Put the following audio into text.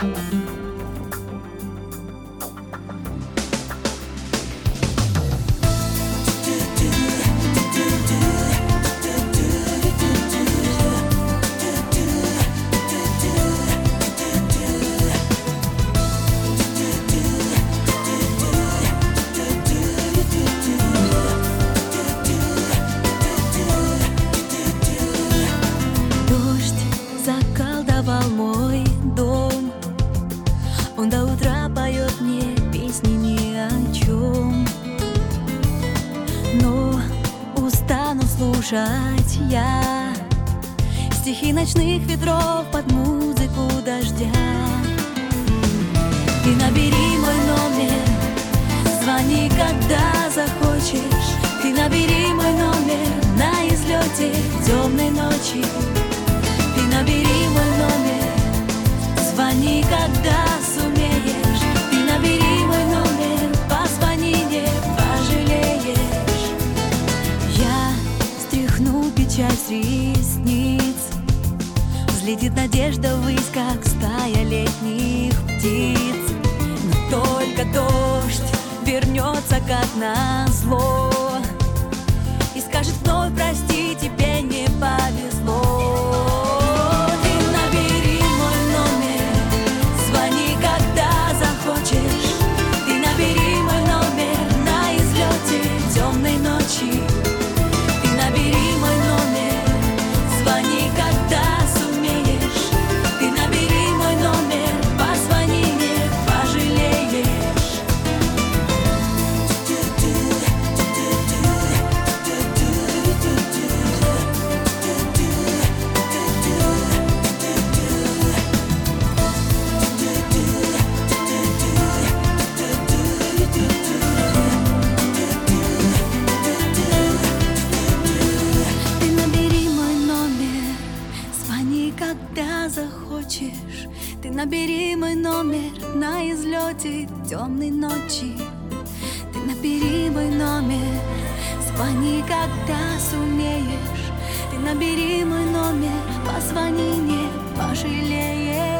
Заколдовал мой дом, он до утра поет мне песни ни о чем. Но устану слушать я стихи ночных ветров под музыку дождя. Ты набери мой номер, звони, когда захочешь. Ты набери мой номер на излете темной ночи. Ты набери мой номер, звони, когда сумеешь. Ты набери мой номер, позвони, не пожалеешь. Я стряхну печаль с ресниц, взлетит надежда ввысь, как стая летних птиц. Но только дождь вернется, как назло, и скажет вновь: прости, тебе не повезло. Ты набери мой номер, звони, когда сумеешь. Ты набери мой номер, позвони, не пожалеешь. Когда захочешь, ты набери мой номер на излете темной ночи. Ты набери мой номер, звони, когда сумеешь. Ты набери мой номер, позвони, не пожалеешь.